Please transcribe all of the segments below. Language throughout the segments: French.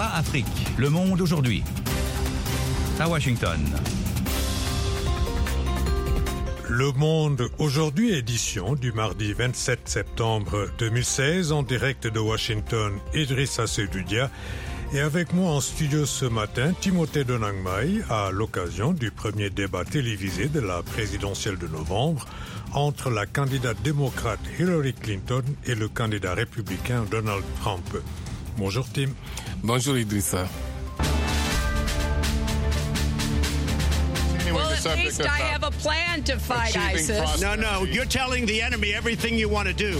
VOA Afrique. Le monde aujourd'hui. À Washington. Le Monde aujourd'hui, édition du mardi 27 septembre 2016, en direct de Washington, Idrissa Seydoudia. Et avec moi en studio ce matin, Timothée Donangmaï, à l'occasion du premier débat télévisé de la présidentielle de novembre entre la candidate démocrate Hillary Clinton et le candidat républicain Donald Trump. Bonjour Tim. Bonjour Idrissa. At least I have a plan to fight ISIS. No, you're telling the enemy everything you want to do.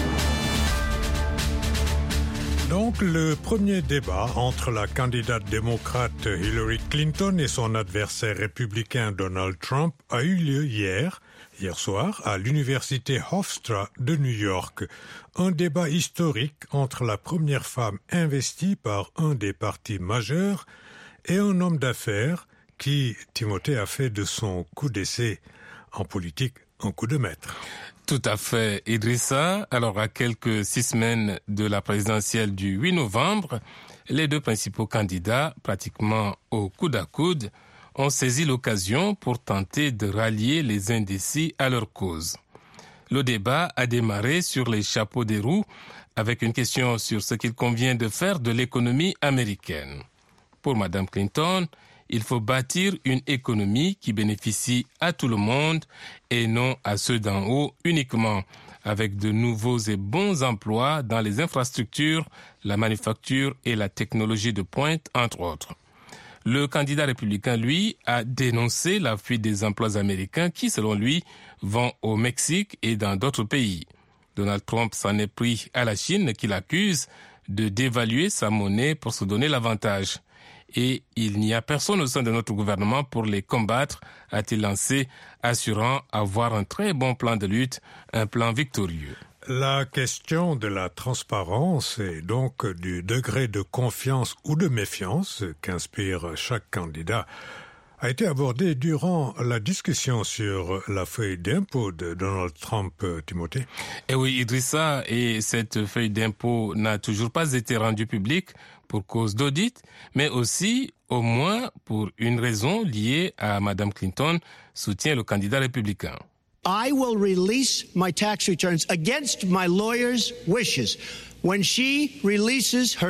Donc, le premier débat entre la candidate démocrate Hillary Clinton et son adversaire républicain Donald Trump a eu lieu hier soir, à l'université Hofstra de New York. Un débat historique entre la première femme investie par un des partis majeurs et un homme d'affaires qui, Timothée, a fait de son coup d'essai en politique un coup de maître. Tout à fait, Idrissa. Alors, à quelques 6 semaines de la présidentielle du 8 novembre, les deux principaux candidats, pratiquement au coude à coude, ont saisi l'occasion pour tenter de rallier les indécis à leur cause. Le débat a démarré sur les chapeaux des roues avec une question sur ce qu'il convient de faire de l'économie américaine. Pour Mme Clinton, il faut bâtir une économie qui bénéficie à tout le monde et non à ceux d'en haut uniquement, avec de nouveaux et bons emplois dans les infrastructures, la manufacture et la technologie de pointe, entre autres. Le candidat républicain, lui, a dénoncé la fuite des emplois américains qui, selon lui, vont au Mexique et dans d'autres pays. Donald Trump s'en est pris à la Chine, qu'il accuse de dévaluer sa monnaie pour se donner l'avantage. Et il n'y a personne au sein de notre gouvernement pour les combattre, a-t-il lancé, assurant avoir un très bon plan de lutte, un plan victorieux. La question de la transparence et donc du degré de confiance ou de méfiance qu'inspire chaque candidat a été abordée durant la discussion sur la feuille d'impôt de Donald Trump, Timothée. Et oui, Idrissa, et cette feuille d'impôt n'a toujours pas été rendue publique pour cause d'audit, mais aussi, au moins, pour une raison liée à Mme Clinton, soutient le candidat républicain. I will release my tax returns against my lawyer's wishes when she releases her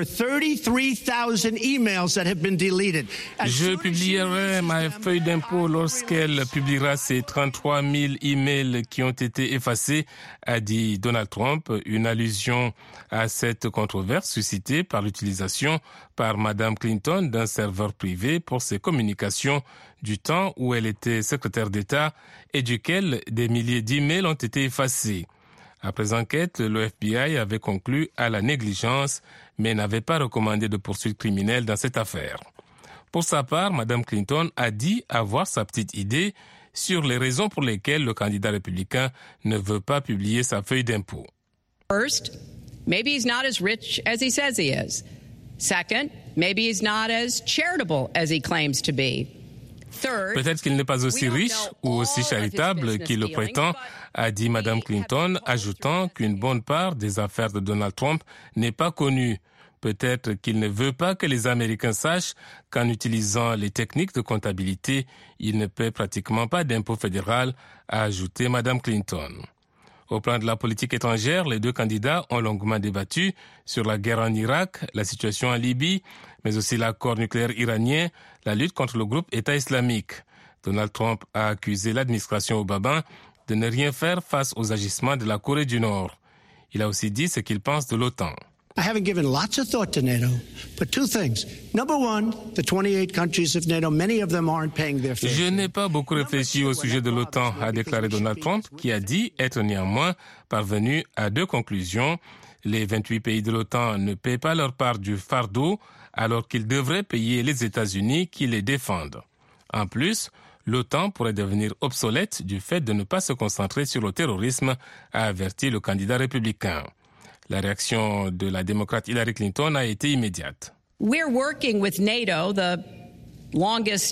33,000 emails that have been deleted. Je publierai ma feuille d'impôt lorsqu'elle publiera ces 33 000 emails qui ont été effacés, a dit Donald Trump, une allusion à cette controverse suscitée par l'utilisation par Mme Clinton d'un serveur privé pour ses communications du temps où elle était secrétaire d'État et duquel des milliers d'emails ont été effacés. Après enquête, le FBI avait conclu à la négligence, mais n'avait pas recommandé de poursuite criminelle dans cette affaire. Pour sa part, Mme Clinton a dit avoir sa petite idée sur les raisons pour lesquelles le candidat républicain ne veut pas publier sa feuille d'impôt. First, maybe he's not as rich as he says he is. Second, maybe he's not as charitable as he claims to be. Peut-être qu'il n'est pas aussi riche ou aussi charitable qu'il le prétend, a dit Mme Clinton, ajoutant qu'une bonne part des affaires de Donald Trump n'est pas connue. Peut-être qu'il ne veut pas que les Américains sachent qu'en utilisant les techniques de comptabilité, il ne paie pratiquement pas d'impôt fédéral, a ajouté Mme Clinton. Au plan de la politique étrangère, les deux candidats ont longuement débattu sur la guerre en Irak, la situation en Libye, mais aussi l'accord nucléaire iranien, la lutte contre le groupe État islamique. Donald Trump a accusé l'administration Obama de ne rien faire face aux agissements de la Corée du Nord. Il a aussi dit ce qu'il pense de l'OTAN. I haven't given lots of thought to NATO, but two things. Number one, the 28 countries of NATO, many of them aren't paying their fair. Je n'ai pas beaucoup réfléchi au sujet de l'OTAN, a déclaré Donald Trump, qui a dit être néanmoins parvenu à deux conclusions. Les 28 pays de l'OTAN ne paient pas leur part du fardeau, alors qu'ils devraient payer les États-Unis qui les défendent. En plus, l'OTAN pourrait devenir obsolète du fait de ne pas se concentrer sur le terrorisme, a averti le candidat républicain. La réaction de la démocrate Hillary Clinton a été immédiate. We're working with NATO, the longest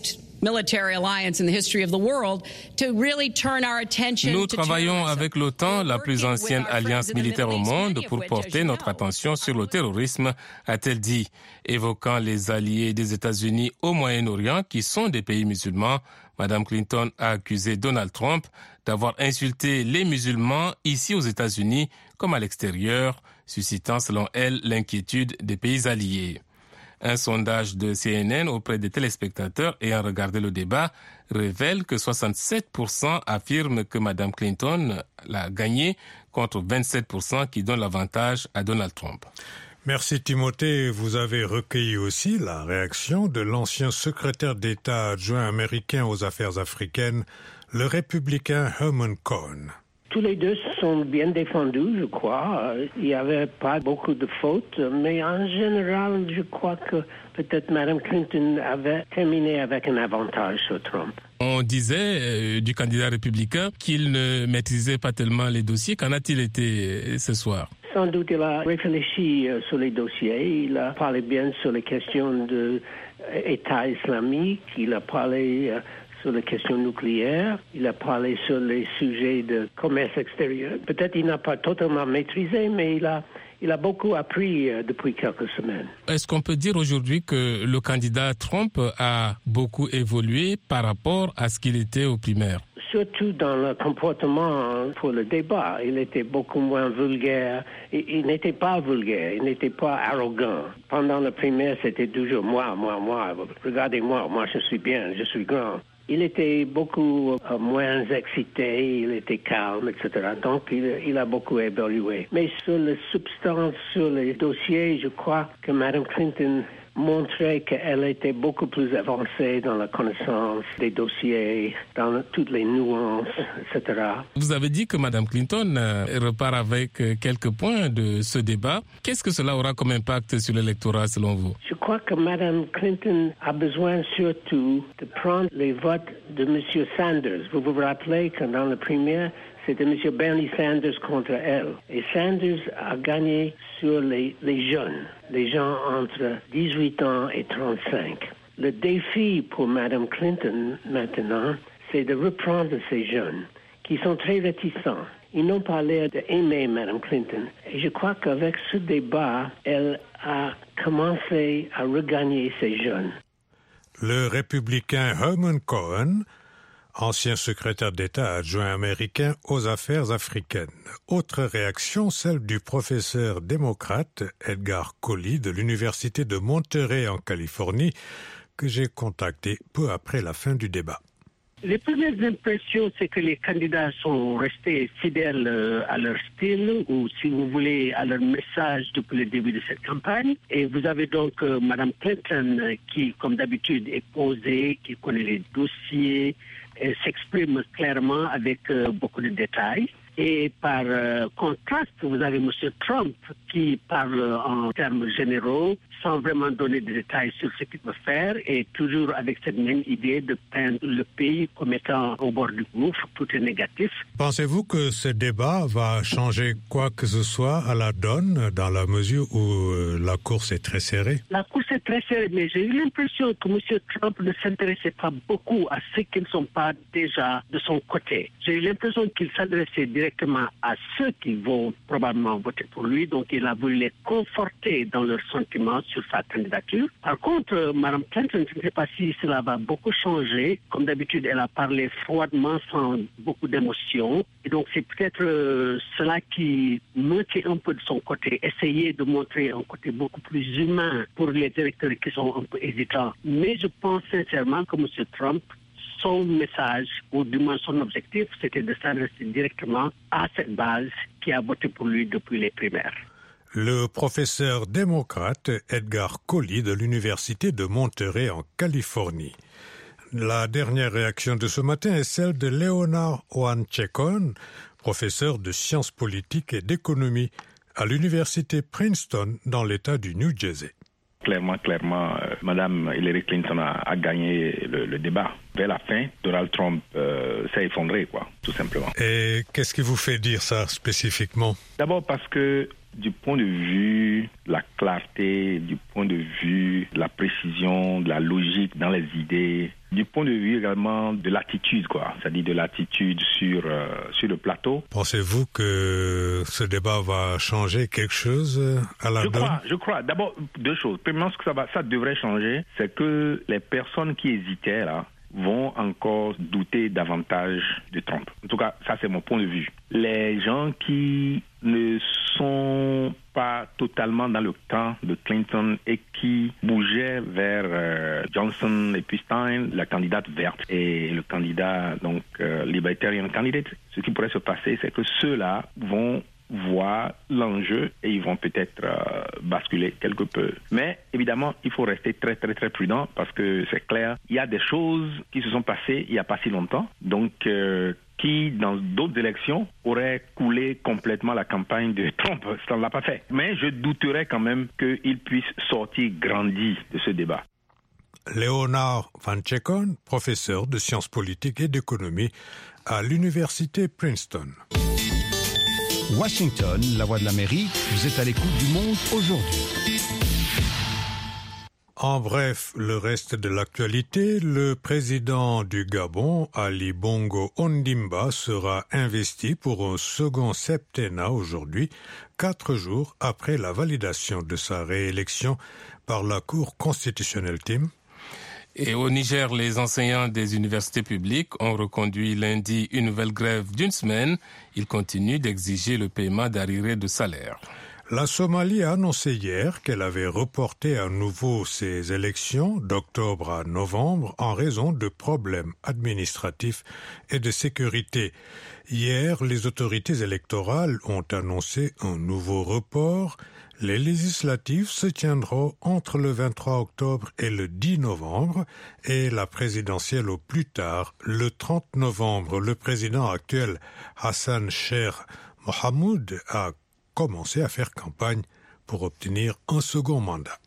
military alliance in the history of the world, to really turn our attention Nous to travaillons terrorism. avec l'OTAN, la plus ancienne alliance militaire au monde, pour porter notre attention sur le terrorisme, a-t-elle dit, évoquant les alliés des États-Unis au Moyen-Orient qui sont des pays musulmans. Madame Clinton a accusé Donald Trump d'avoir insulté les musulmans ici aux États-Unis comme à l'extérieur, suscitant selon elle l'inquiétude des pays alliés. Un sondage de CNN auprès des téléspectateurs ayant regardé le débat révèle que 67% affirment que Mme Clinton l'a gagné contre 27% qui donnent l'avantage à Donald Trump. Merci Timothée. Vous avez recueilli aussi la réaction de l'ancien secrétaire d'État adjoint américain aux affaires africaines, le républicain Herman Cohen. Tous les deux sont bien défendus, je crois. Il n'y avait pas beaucoup de fautes, mais en général, je crois que peut-être Mme Clinton avait terminé avec un avantage sur Trump. On disait du candidat républicain qu'il ne maîtrisait pas tellement les dossiers. Qu'en a-t-il été ce soir? Sans doute, il a réfléchi sur les dossiers. Il a parlé bien sur les questions de l'État islamique. Il a parlé sur les questions nucléaires. Il a parlé sur les sujets de commerce extérieur. Peut-être qu'il n'a pas totalement maîtrisé, mais il a beaucoup appris depuis quelques semaines. Est-ce qu'on peut dire aujourd'hui que le candidat Trump a beaucoup évolué par rapport à ce qu'il était aux primaires? Surtout dans le comportement pour le débat. Il était beaucoup moins vulgaire. Il n'était pas vulgaire, il n'était pas arrogant. Pendant la primaire, c'était toujours moi. Regardez-moi, moi je suis bien, je suis grand. Il était beaucoup moins excité, il était calme, etc. Donc, il a beaucoup évolué. Mais sur la substance, sur les dossiers, je crois que Mme Clinton montrait qu'elle était beaucoup plus avancée dans la connaissance des dossiers, dans toutes les nuances, etc. Vous avez dit que Mme Clinton repart avec quelques points de ce débat. Qu'est-ce que cela aura comme impact sur l'électorat selon vous? Je crois que Mme Clinton a besoin surtout de prendre les votes de M. Sanders. Vous vous rappelez que dans la primaire, c'était M. Bernie Sanders contre elle. Et Sanders a gagné sur les jeunes, les gens entre 18 ans et 35. Le défi pour Mme Clinton maintenant, c'est de reprendre ces jeunes qui sont très réticents. Ils n'ont pas l'air d'aimer Mme Clinton. Et je crois qu'avec ce débat, elle a commencé à regagner ces jeunes. Le républicain Herman Cohen, ancien secrétaire d'État adjoint américain aux affaires africaines. Autre réaction, celle du professeur démocrate Edgar Colley de l'Université de Monterey en Californie, que j'ai contacté peu après la fin du débat. Les premières impressions, c'est que les candidats sont restés fidèles à leur style ou, si vous voulez, à leur message depuis le début de cette campagne. Et vous avez donc Mme Clinton qui, comme d'habitude, est posée, qui connaît les dossiers, s'exprime clairement avec beaucoup de détails. Et par contraste, vous avez M. Trump qui parle en termes généraux, sans vraiment donner des détails sur ce qu'il veut faire, et toujours avec cette même idée de peindre le pays comme étant au bord du gouffre, tout est négatif. Pensez-vous que ce débat va changer quoi que ce soit à la donne, dans la mesure où la course est très serrée? La course est très serrée, mais j'ai eu l'impression que M. Trump ne s'intéressait pas beaucoup à ceux qui ne sont pas déjà de son côté. J'ai eu l'impression qu'il s'adressait directement à ceux qui vont probablement voter pour lui, donc il a voulu les conforter dans leurs sentiments sur sa candidature. Par contre, Mme Clinton, je ne sais pas si cela va beaucoup changer. Comme d'habitude, elle a parlé froidement, sans beaucoup d'émotion. Et donc, c'est peut-être cela qui mettait un peu de son côté, essayer de montrer un côté beaucoup plus humain pour les électeurs qui sont un peu hésitants. Mais je pense sincèrement que M. Trump, son message, ou du moins son objectif, c'était de s'adresser directement à cette base qui a voté pour lui depuis les primaires. Le professeur démocrate Edgar Colley de l'Université de Monterey en Californie. La dernière réaction de ce matin est celle de Leonard Ohanchekon, professeur de sciences politiques et d'économie à l'Université Princeton dans l'État du New Jersey. Clairement, Mme Hillary Clinton a gagné le débat. Vers la fin, Donald Trump s'est effondré, tout simplement. Et qu'est-ce qui vous fait dire ça spécifiquement? D'abord parce que du point de vue de la clarté, du point de vue de la précision précision, de la logique dans les idées, du point de vue également de l'attitude, c'est-à-dire de l'attitude sur le plateau. Pensez-vous que ce débat va changer quelque chose à la donne? Je crois. D'abord, deux choses. Premièrement, ce que ça devrait changer, c'est que les personnes qui hésitaient là vont encore douter davantage de Trump. En tout cas, ça c'est mon point de vue. Les gens qui ne sont pas totalement dans le camp de Clinton et qui bougeaient vers Johnson et puis Stein, la candidate verte et le candidat donc Libertarian candidate, ce qui pourrait se passer, c'est que ceux-là vont voir l'enjeu et ils vont peut-être basculer quelque peu. Mais évidemment, il faut rester très très très prudent parce que c'est clair, il y a des choses qui se sont passées il n'y a pas si longtemps, donc qui, dans d'autres élections, auraient coulé complètement la campagne de Trump. Ça ne l'a pas fait. Mais je douterais quand même qu'il puisse sortir grandi de ce débat. Leonard Van Chekon, professeur de sciences politiques et d'économie à l'université Princeton. Washington, la voix de l'Amérique, vous êtes à l'écoute du Monde aujourd'hui. En bref, le reste de l'actualité, le président du Gabon, Ali Bongo Ondimba, sera investi pour un second septennat aujourd'hui, 4 jours après la validation de sa réélection par la Cour constitutionnelle. Tim. Et au Niger, les enseignants des universités publiques ont reconduit lundi une nouvelle grève d'une semaine. Ils continuent d'exiger le paiement d'arriérés de salaire. La Somalie a annoncé hier qu'elle avait reporté à nouveau ses élections d'octobre à novembre en raison de problèmes administratifs et de sécurité. Hier, les autorités électorales ont annoncé un nouveau report. Les législatives se tiendront entre le 23 octobre et le 10 novembre et la présidentielle au plus tard, le 30 novembre. Le président actuel, Hassan Sheikh Mohamoud, a commencé à faire campagne pour obtenir un second mandat.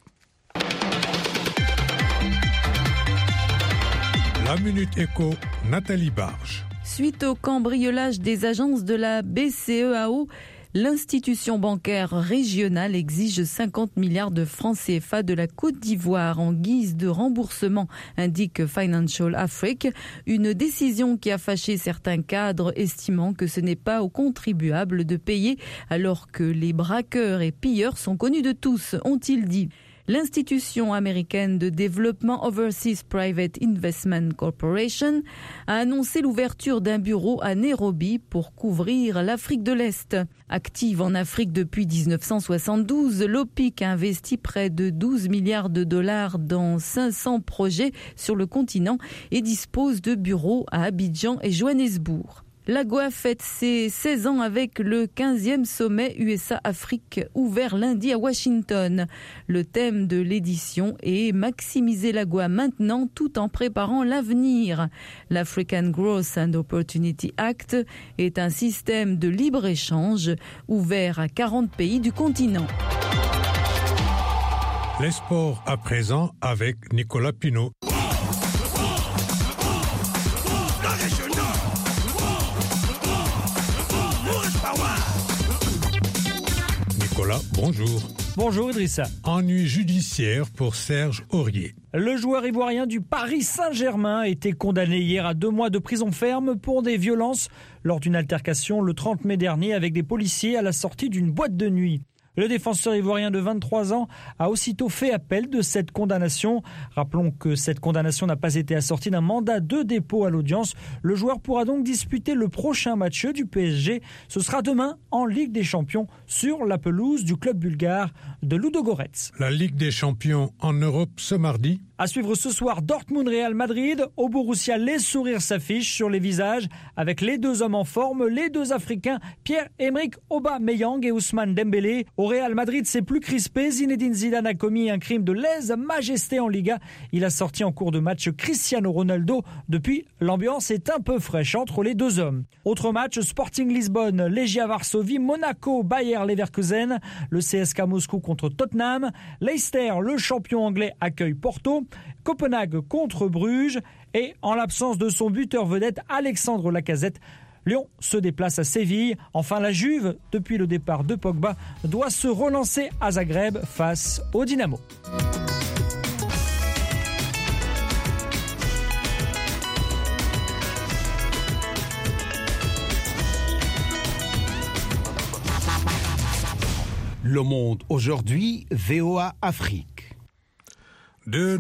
La Minute Éco, Nathalie Barge. Suite au cambriolage des agences de la BCEAO, l'institution bancaire régionale exige 50 milliards de francs CFA de la Côte d'Ivoire en guise de remboursement, indique Financial Afrique. Une décision qui a fâché certains cadres, estimant que ce n'est pas aux contribuables de payer alors que les braqueurs et pilleurs sont connus de tous, ont-ils dit. L'institution américaine de développement Overseas Private Investment Corporation a annoncé l'ouverture d'un bureau à Nairobi pour couvrir l'Afrique de l'Est. Active en Afrique depuis 1972, l'OPIC a investi près de 12 milliards de dollars dans 500 projets sur le continent et dispose de bureaux à Abidjan et Johannesburg. L'AGOA fête ses 16 ans avec le 15e sommet USA-Afrique ouvert lundi à Washington. Le thème de l'édition est « Maximiser l'AGOA maintenant tout en préparant l'avenir ». L'African Growth and Opportunity Act est un système de libre-échange ouvert à 40 pays du continent. Les sports à présent avec Nicolas Pinault. Nicolas, bonjour. Bonjour Idrissa. Ennui judiciaire pour Serge Aurier. Le joueur ivoirien du Paris Saint-Germain a été condamné hier à 2 mois de prison ferme pour des violences lors d'une altercation le 30 mai dernier avec des policiers à la sortie d'une boîte de nuit. Le défenseur ivoirien de 23 ans a aussitôt fait appel de cette condamnation. Rappelons que cette condamnation n'a pas été assortie d'un mandat de dépôt à l'audience. Le joueur pourra donc disputer le prochain match du PSG. Ce sera demain en Ligue des Champions sur la pelouse du club bulgare de Ludogorets. La Ligue des Champions en Europe ce mardi. À suivre ce soir, Dortmund-Real Madrid. Au Borussia, les sourires s'affichent sur les visages avec les 2 hommes en forme, les 2 Africains, Pierre-Emerick Aubameyang et Ousmane Dembélé. Au Real Madrid, c'est plus crispé. Zinedine Zidane a commis un crime de lèse-majesté en Liga. Il a sorti en cours de match Cristiano Ronaldo. Depuis, l'ambiance est un peu fraîche entre les 2 hommes. Autre match, Sporting Lisbonne, Legia Varsovie, Monaco, Bayer Leverkusen, le CSKA Moscou contre Tottenham, Leicester, le champion anglais, accueille Porto, Copenhague contre Bruges et en l'absence de son buteur vedette Alexandre Lacazette, Lyon se déplace à Séville. Enfin, la Juve, depuis le départ de Pogba, doit se relancer à Zagreb face au Dynamo. Le Monde aujourd'hui, VOA Afrique. De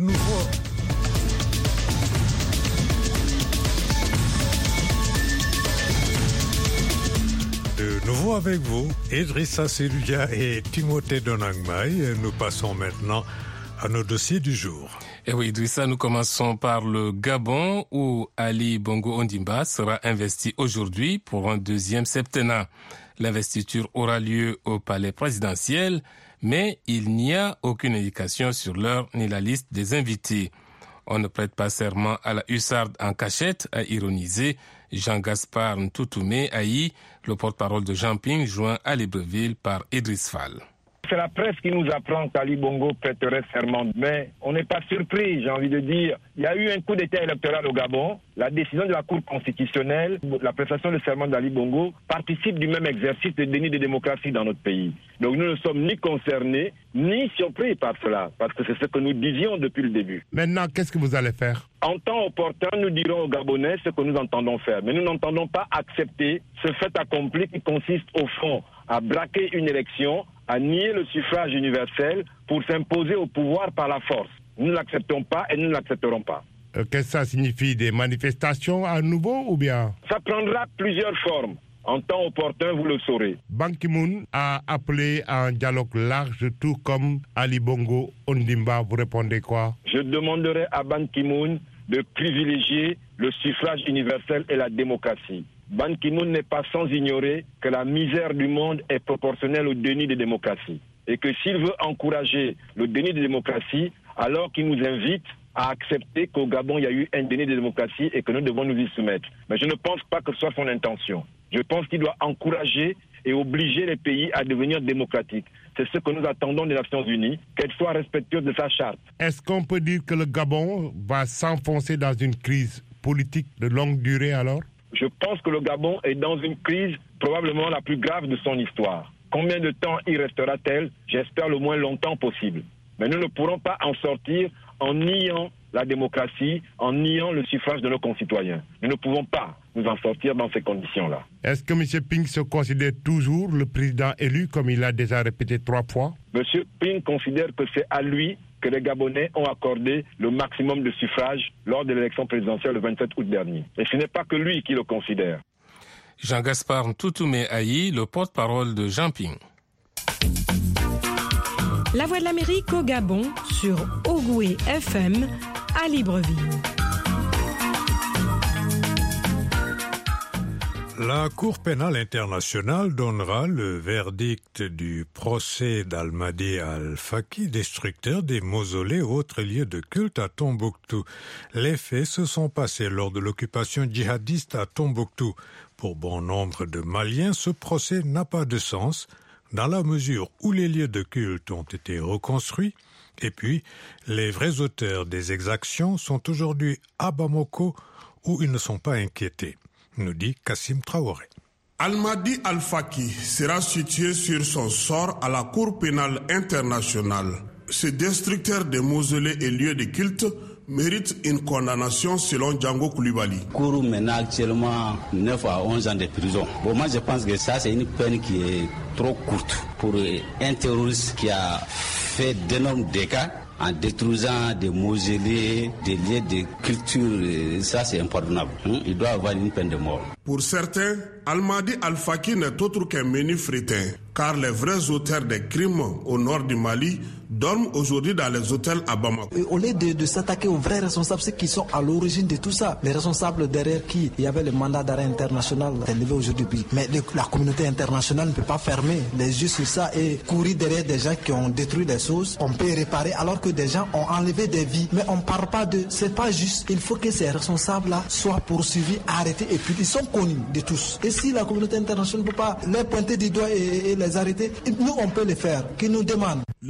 nouveau avec vous, Idrissa Seloudia et Timothée Donangmaï. Nous passons maintenant à nos dossiers du jour. Et oui, Idrissa, nous commençons par le Gabon où Ali Bongo Ondimba sera investi aujourd'hui pour un deuxième septennat. L'investiture aura lieu au palais présidentiel, mais il n'y a aucune indication sur l'heure ni la liste des invités. On ne prête pas serment à la hussarde en cachette, a ironisé Jean-Gaspard Ntoutoumé Ayi, le porte-parole de Jean-Ping, joint à Libreville par Idriss Fall. C'est la presse qui nous apprend qu'Ali Bongo prêterait serment. Mais on n'est pas surpris, j'ai envie de dire. Il y a eu un coup d'État électoral au Gabon. La décision de la Cour constitutionnelle, la prestation de serment d'Ali Bongo participe du même exercice de déni de démocratie dans notre pays. Donc nous ne sommes ni concernés, ni surpris par cela, parce que c'est ce que nous disions depuis le début. Maintenant, qu'est-ce que vous allez faire? En temps opportun, nous dirons aux Gabonais ce que nous entendons faire. Mais nous n'entendons pas accepter ce fait accompli qui consiste au fond à braquer une élection, à nier le suffrage universel pour s'imposer au pouvoir par la force. Nous ne l'acceptons pas et nous ne l'accepterons pas. Qu'est-ce que ça signifie? Des manifestations à nouveau ou bien? Ça prendra plusieurs formes. En temps opportun, vous le saurez. Ban Ki-moon a appelé à un dialogue large, tout comme Ali Bongo Ondimba. Vous répondez quoi? Je demanderai à Ban Ki-moon de privilégier le suffrage universel et la démocratie. Ban Ki-moon n'est pas sans ignorer que la misère du monde est proportionnelle au déni de démocratie. Et que s'il veut encourager le déni de démocratie, alors qu'il nous invite à accepter qu'au Gabon, il y a eu un déni de démocratie et que nous devons nous y soumettre. Mais je ne pense pas que ce soit son intention. Je pense qu'il doit encourager et obliger les pays à devenir démocratiques. C'est ce que nous attendons des Nations Unies, qu'elles soient respectueuses de sa charte. Est-ce qu'on peut dire que le Gabon va s'enfoncer dans une crise politique de longue durée alors? Je pense que le Gabon est dans une crise probablement la plus grave de son histoire. Combien de temps y restera-t-elle? J'espère le moins longtemps possible. Mais nous ne pourrons pas en sortir en niant la démocratie, en niant le suffrage de nos concitoyens. Nous ne pouvons pas nous en sortir dans ces conditions-là. Est-ce que M. Ping se considère toujours le président élu, comme il l'a déjà répété 3 fois? M. Ping considère que c'est à lui que les Gabonais ont accordé le maximum de suffrages lors de l'élection présidentielle le 27 août dernier. Et ce n'est pas que lui qui le considère. Jean-Gaspard Ntoutoumé Ayi, le porte-parole de Jean-Ping. La Voix de l'Amérique au Gabon sur Ogoué FM à Libreville. La Cour pénale internationale donnera le verdict du procès d'Almadi Al-Faki, destructeur des mausolées et autres lieux de culte à Tombouctou. Les faits se sont passés lors de l'occupation djihadiste à Tombouctou. Pour bon nombre de Maliens, ce procès n'a pas de sens, dans la mesure où les lieux de culte ont été reconstruits, et puis les vrais auteurs des exactions sont aujourd'hui à Bamako, où ils ne sont pas inquiétés, nous dit Kassim Traoré. Almadi Al-Faki sera situé sur son sort à la Cour pénale internationale. Ce destructeur des mausolées et lieux de culte mérite une condamnation selon Django Koulibaly. Kourou mène actuellement 9 à 11 ans de prison. Bon, moi je pense que ça c'est une peine qui est trop courte pour un terroriste qui a fait d'énormes dégâts en détruisant des mausolées, des lieux de culture. Ça c'est impardonnable. Il doit avoir une peine de mort. Pour certains, Almadi Al-Faki n'est autre qu'un menu fritin, car les vrais auteurs des crimes au nord du Mali dorment aujourd'hui dans les hôtels à Bamako. Et au lieu de s'attaquer aux vrais responsables, ceux qui sont à l'origine de tout ça, les responsables derrière qui il y avait le mandat d'arrêt international élevé aujourd'hui. Mais la communauté internationale ne peut pas fermer les yeux sur ça et courir derrière des gens qui ont détruit des choses. On peut réparer alors que des gens ont enlevé des vies. Mais on ne parle pas de... C'est pas juste. Il faut que ces responsables-là soient poursuivis, arrêtés et puis ils sont connus de tous. Et si la communauté internationale ne peut pas les pointer du doigt et les arrêter, nous on peut les faire. Qu'ils nous demandent. Le procès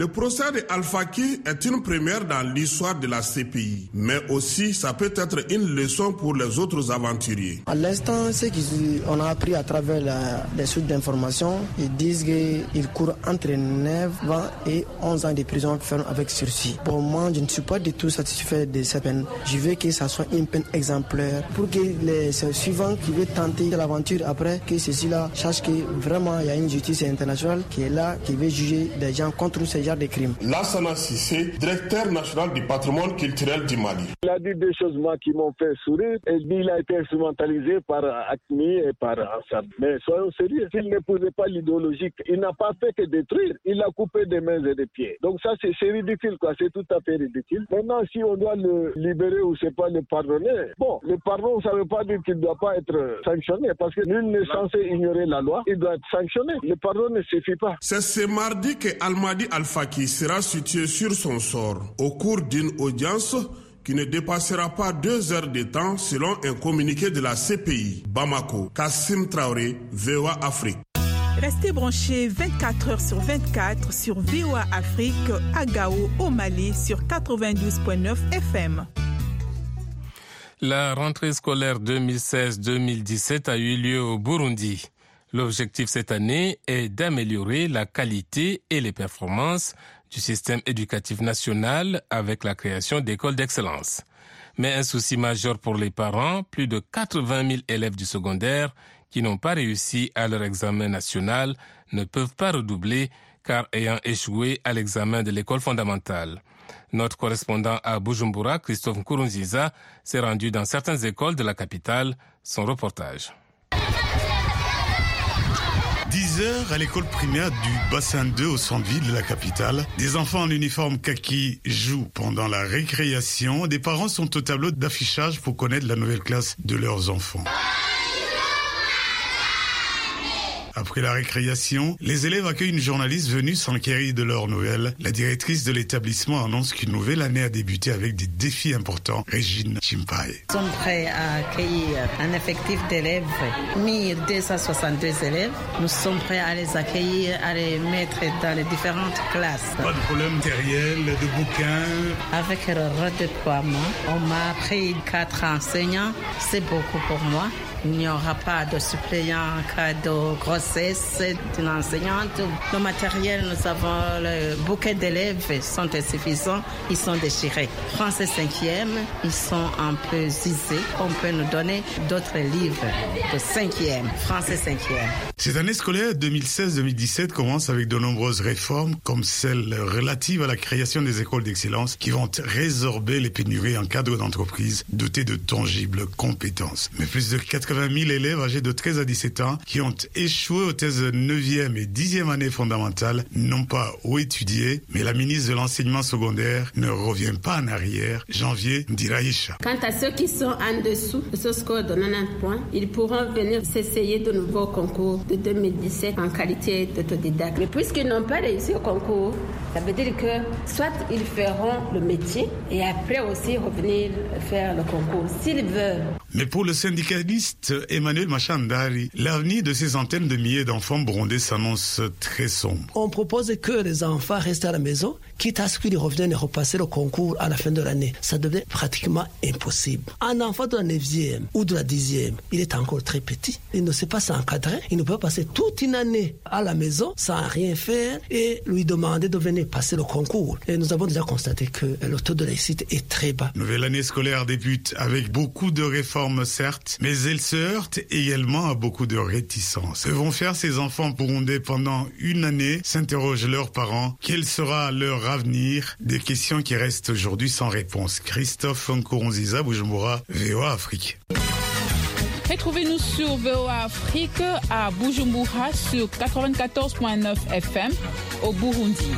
de Al-Faki est une première dans l'histoire de la CPI, mais aussi ça peut être une leçon pour les autres aventuriers. À l'instant, ce qu'on a appris à travers les sources d'information, ils disent qu'ils courent entre 9, 20 et 11 ans de prison ferme avec sursis. Pour moi, je ne suis pas du tout satisfait de cette peine. Je veux que ça soit une peine exemplaire pour que les suivants qui veulent tenter l'aventure après, que ceux-là sachent que vraiment il y a une justice internationale qui est là, qui veut juger des gens contre ce genre de crimes. Lassana Sissé, directeur national du patrimoine culturel du Mali. Il a dit des choses moi qui m'ont fait sourire et il a été instrumentalisé par ACMI et par Ansar. Mais soyons sérieux, s'il n'épousait pas l'idéologique, il n'a pas fait que détruire, il a coupé des mains et des pieds. Donc ça c'est ridicule quoi, c'est tout à fait ridicule. Maintenant si on doit le libérer ou c'est pas le pardonner, bon, le pardon ça veut pas dire qu'il ne doit pas être sanctionné parce que nul n'est censé ignorer la loi, il doit être sanctionné. Le pardon ne suffit pas. C'est ce mardi que Almadi Al-Faki sera situé sur son sort au cours d'une audience qui ne dépassera pas 2 heures de temps selon un communiqué de la CPI. Bamako, Kassim Traoré, VOA Afrique. Restez branchés 24 heures sur 24 sur VOA Afrique à Gao au Mali sur 92.9 FM. La rentrée scolaire 2016-2017 a eu lieu au Burundi. L'objectif cette année est d'améliorer la qualité et les performances du système éducatif national avec la création d'écoles d'excellence. Mais un souci majeur pour les parents, plus de 80 000 élèves du secondaire qui n'ont pas réussi à leur examen national ne peuvent pas redoubler car ayant échoué à l'examen de l'école fondamentale. Notre correspondant à Bujumbura, Christophe Nkurunziza, s'est rendu dans certaines écoles de la capitale. Son reportage. 10 heures à l'école primaire du bassin 2 au centre-ville de la capitale. Des enfants en uniforme kaki jouent pendant la récréation. Des parents sont au tableau d'affichage pour connaître la nouvelle classe de leurs enfants. Après la récréation, les élèves accueillent une journaliste venue s'enquérir de leurs nouvelles. La directrice de l'établissement annonce qu'une nouvelle année a débuté avec des défis importants. Régine Chimpai. Nous sommes prêts à accueillir un effectif d'élèves, 1262 élèves. Nous sommes prêts à les accueillir, à les mettre dans les différentes classes. Pas de problème matériel, de bouquins. Avec le redéploiement, on m'a pris 4 enseignants. C'est beaucoup pour moi. Il n'y aura pas de suppléant en cas de grossesse d'une enseignante. Le matériel, nous avons le bouquet d'élèves sont insuffisants, ils sont déchirés. Français 5e, ils sont un peu usés. On peut nous donner d'autres livres de 5e, français 5e. Cette année scolaire 2016-2017 commence avec de nombreuses réformes, comme celle relative à la création des écoles d'excellence qui vont résorber les pénuries en cadre d'entreprise dotées de tangibles compétences. Mais plus de 80 000 élèves âgés de 13 à 17 ans qui ont échoué aux thèses 9e et 10e année fondamentale n'ont pas où étudier, mais la ministre de l'enseignement secondaire ne revient pas en arrière. Janvier Ndiraïcha. Quant à ceux qui sont en dessous de ce score de 90 points, ils pourront venir s'essayer de nouveaux concours de 2017 en qualité d'autodidacte. Mais puisqu'ils n'ont pas réussi au concours, ça veut dire que soit ils feront le métier et après aussi revenir faire le concours s'ils veulent. Mais pour le syndicaliste Emmanuel Machandari, l'avenir de ces centaines de milliers d'enfants burundais s'annonce très sombre. On propose que les enfants restent à la maison, quitte à ce qu'ils reviennent et repasser le concours à la fin de l'année. Ça devient pratiquement impossible. Un enfant de la 9e ou de la 10e, il est encore très petit. Il ne sait pas s'encadrer. Il ne peut passer toute une année à la maison sans rien faire et lui demander de venir passer le concours. Et nous avons déjà constaté que le taux de réussite est très bas. Nouvelle année scolaire débute avec beaucoup de réformes, certes, mais elle se heurte également à beaucoup de réticences. Que vont faire ces enfants burundais pendant une année, s'interrogent leurs parents. Quel sera leur avenir? Des questions qui restent aujourd'hui sans réponse. Christophe Nkurunziza, Bujumbura, VOA Afrique. Retrouvez-nous sur VOA Afrique à Bujumbura sur 94.9 FM au Burundi.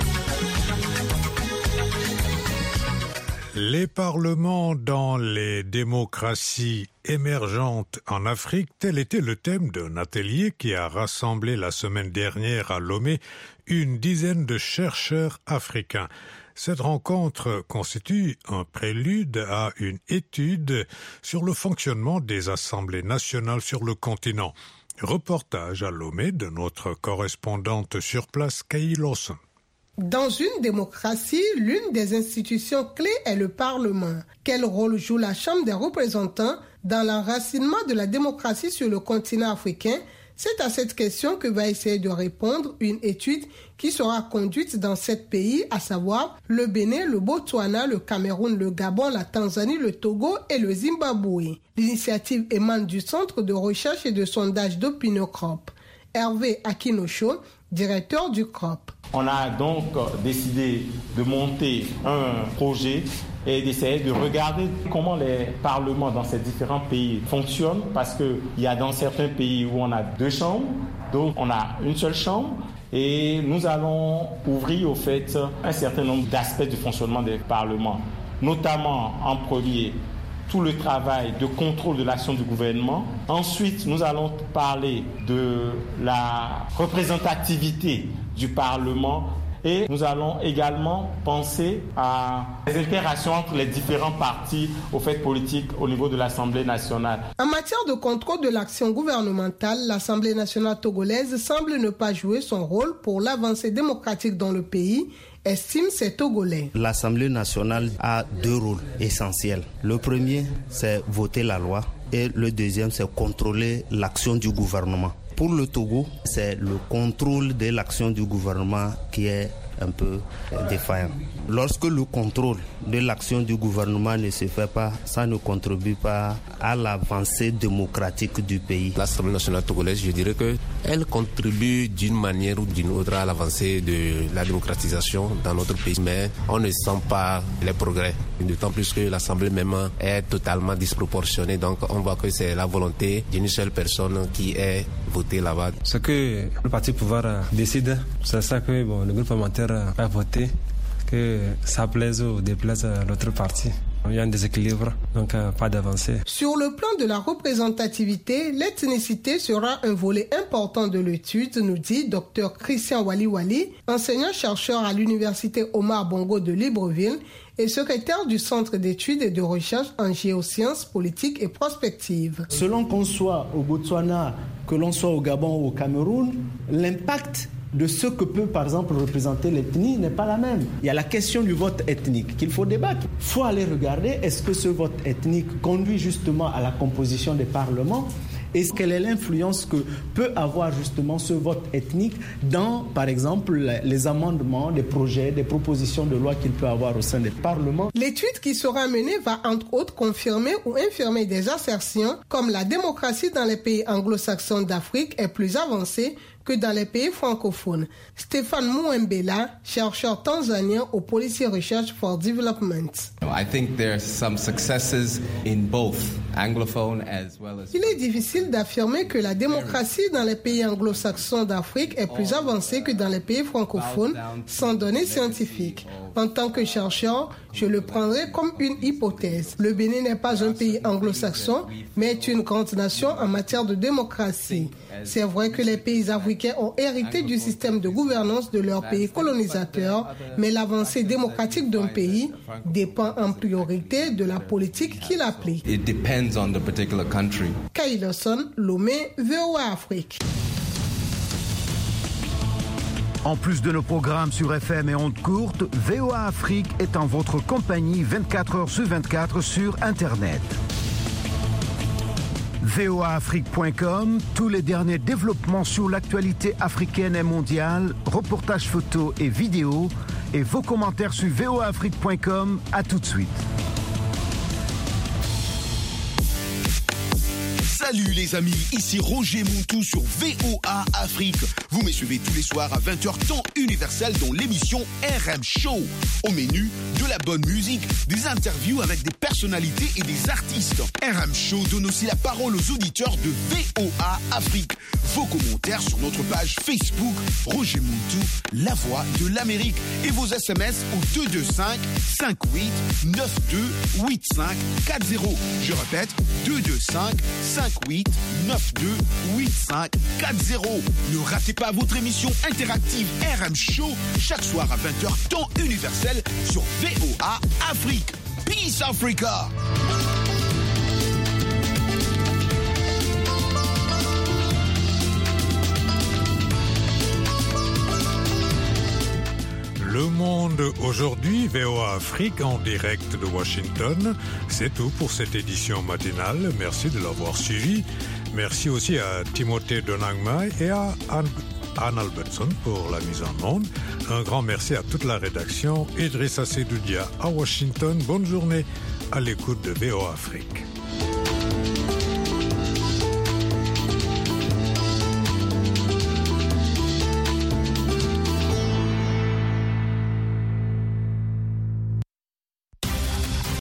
Les parlements dans les démocraties émergentes en Afrique, tel était le thème d'un atelier qui a rassemblé la semaine dernière à Lomé une dizaine de chercheurs africains. Cette rencontre constitue un prélude à une étude sur le fonctionnement des assemblées nationales sur le continent. Reportage à Lomé de notre correspondante sur place, Kay Lawson. Dans une démocratie, l'une des institutions clés est le Parlement. Quel rôle joue la Chambre des représentants dans l'enracinement de la démocratie sur le continent africain? C'est à cette question que va essayer de répondre une étude qui sera conduite dans 7 pays, à savoir le Bénin, le Botswana, le Cameroun, le Gabon, la Tanzanie, le Togo et le Zimbabwe. L'initiative émane du Centre de recherche et de sondage d'Opinion CROP. Hervé Akinosho, directeur du CROP. On a donc décidé de monter un projet et d'essayer de regarder comment les parlements dans ces différents pays fonctionnent, parce qu'il y a dans certains pays où on a 2 chambres, d'autres on a une seule chambre, et nous allons ouvrir au fait un certain nombre d'aspects du fonctionnement des parlements, notamment en premier tout le travail de contrôle de l'action du gouvernement. Ensuite, nous allons parler de la représentativité du Parlement et nous allons également penser à les interactions entre les différents partis au fait politique au niveau de l'Assemblée nationale. En matière de contrôle de l'action gouvernementale, l'Assemblée nationale togolaise semble ne pas jouer son rôle pour l'avancée démocratique dans le pays, estime ces Togolais. L'Assemblée nationale a 2 rôles essentiels. Le premier, c'est voter la loi et le deuxième, c'est contrôler l'action du gouvernement. Pour le Togo, c'est le contrôle de l'action du gouvernement qui est un peu défaillant. Lorsque le contrôle de l'action du gouvernement ne se fait pas, ça ne contribue pas à l'avancée démocratique du pays. L'Assemblée nationale togolaise, je dirais qu'elle contribue d'une manière ou d'une autre à l'avancée de la démocratisation dans notre pays, mais on ne sent pas les progrès. D'autant plus que l'Assemblée même est totalement disproportionnée, donc on voit que c'est la volonté d'une seule personne qui est votée là-bas. Ce que le parti pouvoir décide, c'est ça que le groupe parlementaire a voté, que ça plaise ou déplaise à l'autre parti. Il y a un déséquilibre, donc pas d'avancée. Sur le plan de la représentativité, l'ethnicité sera un volet important de l'étude, nous dit Dr Christian Wali, enseignant-chercheur à l'université Omar Bongo de Libreville et secrétaire du Centre d'études et de recherche en géosciences, politiques et prospectives. Selon qu'on soit au Botswana, que l'on soit au Gabon ou au Cameroun, l'impact de ce que peut par exemple représenter l'ethnie n'est pas la même. Il y a la question du vote ethnique qu'il faut débattre. Il faut aller regarder, est-ce que ce vote ethnique conduit justement à la composition des parlements et quelle est l'influence que peut avoir justement ce vote ethnique dans, par exemple, les amendements, des projets, des propositions de loi qu'il peut avoir au sein des parlements. L'étude qui sera menée va entre autres confirmer ou infirmer des assertions comme la démocratie dans les pays anglo-saxons d'Afrique est plus avancée que dans les pays francophones. Stéphane Mouembela, chercheur tanzanien au Policy Research for Development. I think there are some successes in both anglophone as well as... Il est difficile d'affirmer que la démocratie dans les pays anglo-saxons d'Afrique est plus avancée que dans les pays francophones sans données scientifiques. En tant que chercheur, je le prendrai comme une hypothèse. Le Bénin n'est pas un pays anglo-saxon, mais est une grande nation en matière de démocratie. C'est vrai que les pays africains ont hérité du système de gouvernance de leur pays colonisateur, mais l'avancée démocratique d'un pays dépend en priorité de la politique qu'il applique. It depends on the particular country. Kay Lawson, Lomé, VOA Afrique. En plus de nos programmes sur FM et ondes courtes, VOA Afrique est en votre compagnie 24 heures sur 24 sur Internet. voaafrique.com, tous les derniers développements sur l'actualité africaine et mondiale, reportages photos et vidéos, et vos commentaires sur voaafrique.com. À tout de suite. Salut les amis, ici Roger Montou sur VOA Afrique. Vous me suivez tous les soirs à 20h temps universel dans l'émission RM Show. Au menu, de la bonne musique, des interviews avec des personnalités et des artistes. RM Show donne aussi la parole aux auditeurs de VOA Afrique. Vos commentaires sur notre page Facebook Roger Montou, la voix de l'Amérique. Et vos SMS au 225 58 92 85 40. Je répète, 225 58 92 85 40. Ne ratez pas votre émission interactive RM Show chaque soir à 20h temps universel sur VOA Afrique. Peace Africa. Le Monde aujourd'hui, VOA Afrique en direct de Washington. C'est tout pour cette édition matinale. Merci de l'avoir suivi. Merci aussi à Timothée Donangma et à Anne Albertson pour la mise en onde. Un grand merci à toute la rédaction. Idrissa Sedoudia à Washington. Bonne journée à l'écoute de VOA Afrique.